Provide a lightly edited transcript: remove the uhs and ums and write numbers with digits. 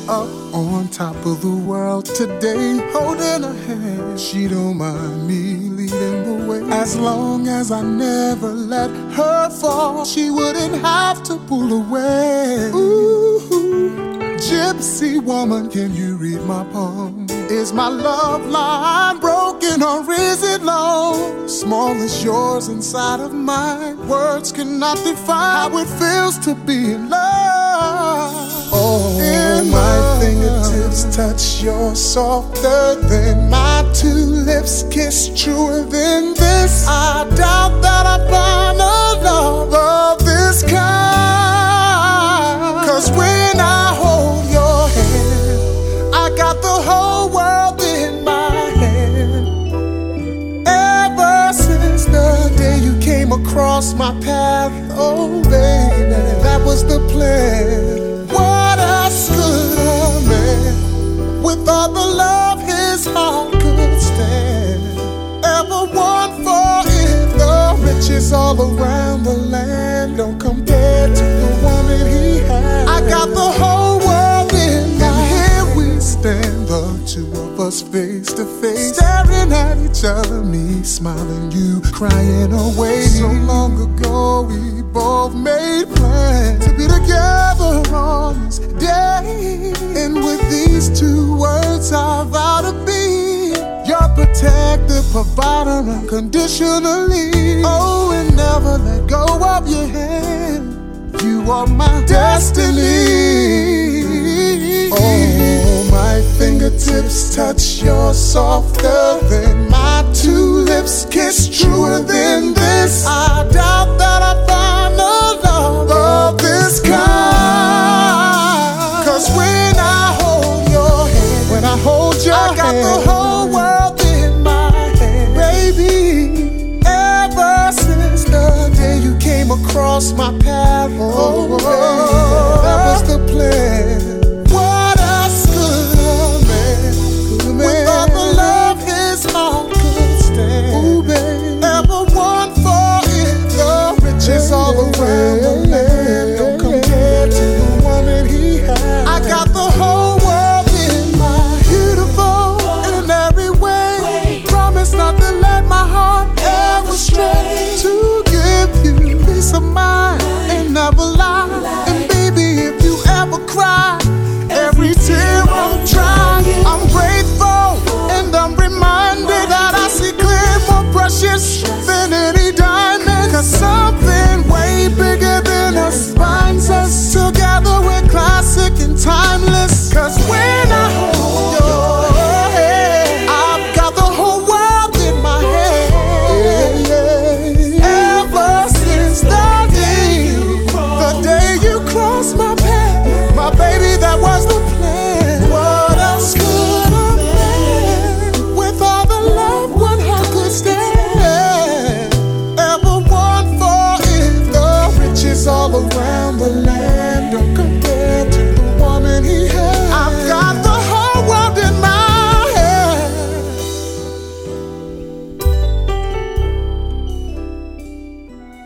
up on top of the world today, holding her hand. She don't mind me leading the way, as long as I never let her fall. She wouldn't have to pull away. Ooh, gypsy woman, can you read my palm? Is my love line broken or is it long? Small as yours inside of mine. Words cannot define how it feels to be in love. Oh, and my fingertips touch yours softer than my two lips kiss, truer than this. I doubt that I find a love of this kind. 'Cause when I hold your hand, I got the whole world in my hand. Ever since the day you came across my path, oh baby, that was the plan. What else could a man, with all the love his heart could stand, ever want for if the riches all around the land don't compare to the one that he had? I got the whole world in my hand. Here we stand, the two of us face to face, staring at each other, me smiling, you crying away. So long ago we both made plans to be together on this day, and with these two words I vow to be your protector, provider unconditionally. Oh, and never let go of your hand. You are my destiny. Oh, my fingertips touch yours softer than my two lips kiss, truer than this. I die